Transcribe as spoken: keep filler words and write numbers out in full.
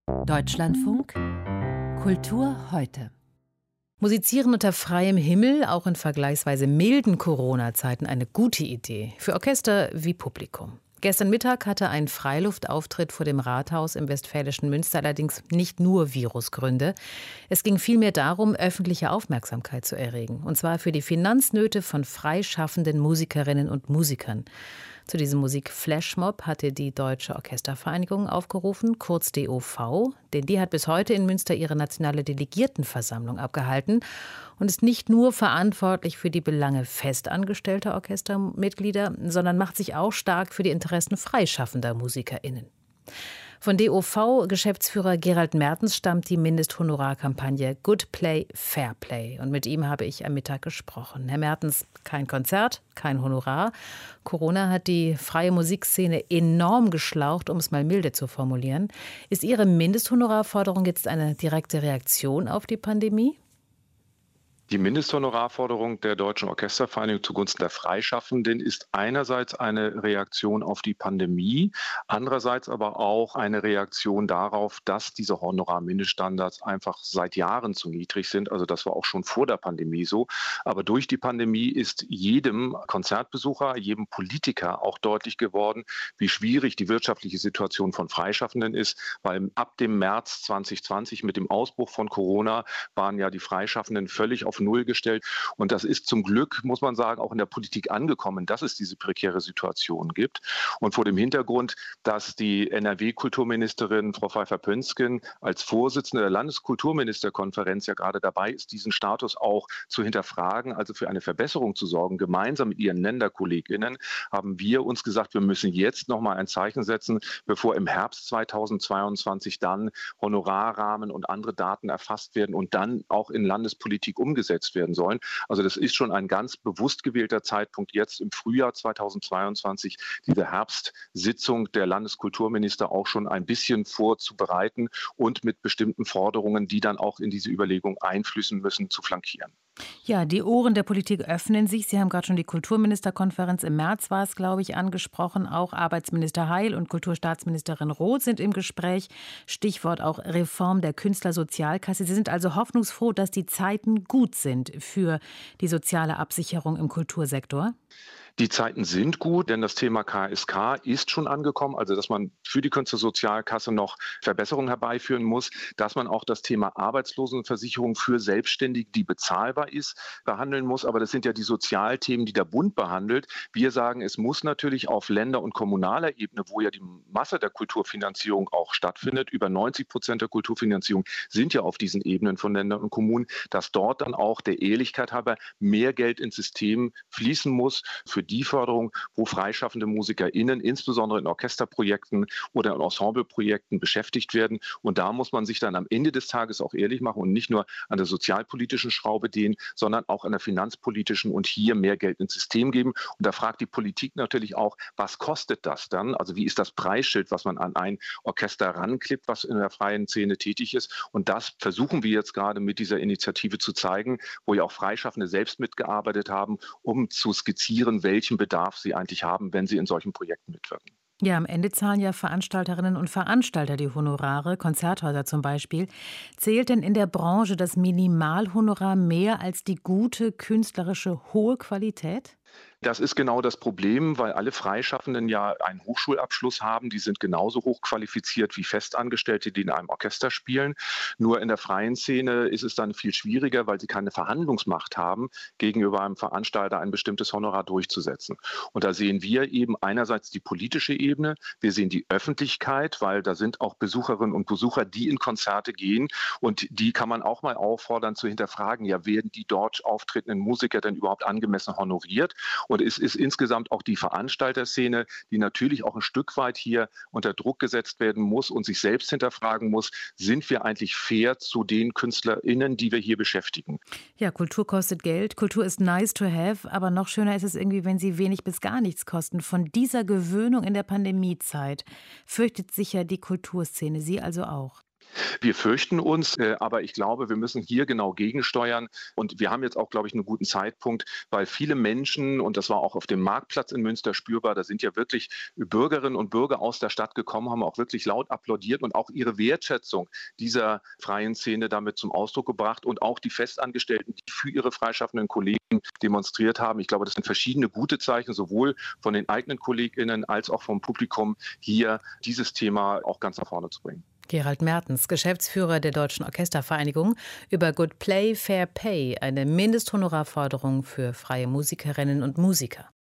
Deutschlandfunk Kultur heute. Musizieren unter freiem Himmel, auch in vergleichsweise milden Corona-Zeiten, eine gute Idee. Für Orchester wie Publikum. Gestern Mittag hatte ein Freiluftauftritt vor dem Rathaus im westfälischen Münster allerdings nicht nur Virusgründe. Es ging vielmehr darum, öffentliche Aufmerksamkeit zu erregen. Und zwar für die Finanznöte von freischaffenden Musikerinnen und Musikern. Zu diesem Musik-Flashmob hatte die Deutsche Orchestervereinigung aufgerufen, kurz D O V, denn die hat bis heute in Münster ihre nationale Delegiertenversammlung abgehalten und ist nicht nur verantwortlich für die Belange festangestellter Orchestermitglieder, sondern macht sich auch stark für die Interessen freischaffender MusikerInnen. Von D O V-Geschäftsführer Gerald Mertens stammt die Mindesthonorarkampagne Good Play, Fair Play. Und mit ihm habe ich am Mittag gesprochen. Herr Mertens, kein Konzert, kein Honorar. Corona hat die freie Musikszene enorm geschlaucht, um es mal milde zu formulieren. Ist Ihre Mindesthonorarforderung jetzt eine direkte Reaktion auf die Pandemie? Die Mindesthonorarforderung der Deutschen Orchestervereinigung zugunsten der Freischaffenden ist einerseits eine Reaktion auf die Pandemie, andererseits aber auch eine Reaktion darauf, dass diese Honorarmindeststandards einfach seit Jahren zu niedrig sind. Also das war auch schon vor der Pandemie so. Aber durch die Pandemie ist jedem Konzertbesucher, jedem Politiker auch deutlich geworden, wie schwierig die wirtschaftliche Situation von Freischaffenden ist, weil ab dem März zwanzig zwanzig mit dem Ausbruch von Corona waren ja die Freischaffenden völlig auf Null gestellt. Und das ist zum Glück, muss man sagen, auch in der Politik angekommen, dass es diese prekäre Situation gibt. Und vor dem Hintergrund, dass die N R W-Kulturministerin Frau Pfeiffer-Pönsken als Vorsitzende der Landeskulturministerkonferenz ja gerade dabei ist, diesen Status auch zu hinterfragen, also für eine Verbesserung zu sorgen, gemeinsam mit ihren LänderkollegInnen, haben wir uns gesagt, wir müssen jetzt nochmal ein Zeichen setzen, bevor im Herbst zweitausendzweiundzwanzig dann Honorarrahmen und andere Daten erfasst werden und dann auch in Landespolitik umgesetzt werden sollen. Also das ist schon ein ganz bewusst gewählter Zeitpunkt, jetzt im Frühjahr zweitausendzweiundzwanzig diese Herbstsitzung der Landeskulturminister auch schon ein bisschen vorzubereiten und mit bestimmten Forderungen, die dann auch in diese Überlegung einfließen müssen, zu flankieren. Ja, die Ohren der Politik öffnen sich. Sie haben gerade schon die Kulturministerkonferenz im März, war es, glaube ich, angesprochen. Auch Arbeitsminister Heil und Kulturstaatsministerin Roth sind im Gespräch. Stichwort auch Reform der Künstlersozialkasse. Sie sind also hoffnungsfroh, dass die Zeiten gut sind für die soziale Absicherung im Kultursektor? Die Zeiten sind gut, denn das Thema K S K ist schon angekommen, also dass man für die Künstlersozialkasse noch Verbesserungen herbeiführen muss, dass man auch das Thema Arbeitslosenversicherung für Selbstständige, die bezahlbar ist, behandeln muss. Aber das sind ja die Sozialthemen, die der Bund behandelt. Wir sagen, es muss natürlich auf Länder- und kommunaler Ebene, wo ja die Masse der Kulturfinanzierung auch stattfindet, über neunzig Prozent der Kulturfinanzierung sind ja auf diesen Ebenen von Ländern und Kommunen, dass dort dann auch der Ehrlichkeit halber mehr Geld ins System fließen muss für die Förderung, wo freischaffende MusikerInnen, insbesondere in Orchesterprojekten oder in Ensembleprojekten beschäftigt werden. Und da muss man sich dann am Ende des Tages auch ehrlich machen und nicht nur an der sozialpolitischen Schraube drehen, sondern auch an der finanzpolitischen und hier mehr Geld ins System geben. Und da fragt die Politik natürlich auch, was kostet das dann? Also wie ist das Preisschild, was man an ein Orchester ranklippt, was in der freien Szene tätig ist? Und das versuchen wir jetzt gerade mit dieser Initiative zu zeigen, wo ja auch Freischaffende selbst mitgearbeitet haben, um zu skizzieren, welchen Bedarf sie eigentlich haben, wenn sie in solchen Projekten mitwirken. Ja, am Ende zahlen ja Veranstalterinnen und Veranstalter die Honorare, Konzerthäuser zum Beispiel. Zählt denn in der Branche das Minimalhonorar mehr als die gute, künstlerische, hohe Qualität? Das ist genau das Problem, weil alle Freischaffenden ja einen Hochschulabschluss haben. Die sind genauso hochqualifiziert wie Festangestellte, die in einem Orchester spielen. Nur in der freien Szene ist es dann viel schwieriger, weil sie keine Verhandlungsmacht haben, gegenüber einem Veranstalter ein bestimmtes Honorar durchzusetzen. Und da sehen wir eben einerseits die politische Ebene, wir sehen die Öffentlichkeit, weil da sind auch Besucherinnen und Besucher, die in Konzerte gehen und die kann man auch mal auffordern zu hinterfragen, ja, werden die dort auftretenden Musiker denn überhaupt angemessen honoriert? Und es ist insgesamt auch die Veranstalterszene, die natürlich auch ein Stück weit hier unter Druck gesetzt werden muss und sich selbst hinterfragen muss, sind wir eigentlich fair zu den KünstlerInnen, die wir hier beschäftigen? Ja, Kultur kostet Geld. Kultur ist nice to have, aber noch schöner ist es irgendwie, wenn sie wenig bis gar nichts kosten. Von dieser Gewöhnung in der Pandemiezeit fürchtet sich ja die Kulturszene, Sie also auch. Wir fürchten uns, äh, aber ich glaube, wir müssen hier genau gegensteuern. Und wir haben jetzt auch, glaube ich, einen guten Zeitpunkt, weil viele Menschen, und das war auch auf dem Marktplatz in Münster spürbar, da sind ja wirklich Bürgerinnen und Bürger aus der Stadt gekommen, haben auch wirklich laut applaudiert und auch ihre Wertschätzung dieser freien Szene damit zum Ausdruck gebracht und auch die Festangestellten, die für ihre freischaffenden Kollegen demonstriert haben. Ich glaube, das sind verschiedene gute Zeichen, sowohl von den eigenen KollegInnen als auch vom Publikum, hier dieses Thema auch ganz nach vorne zu bringen. Gerald Mertens, Geschäftsführer der Deutschen Orchestervereinigung, über Good Play, Fair Pay, eine Mindesthonorarforderung für freie Musikerinnen und Musiker.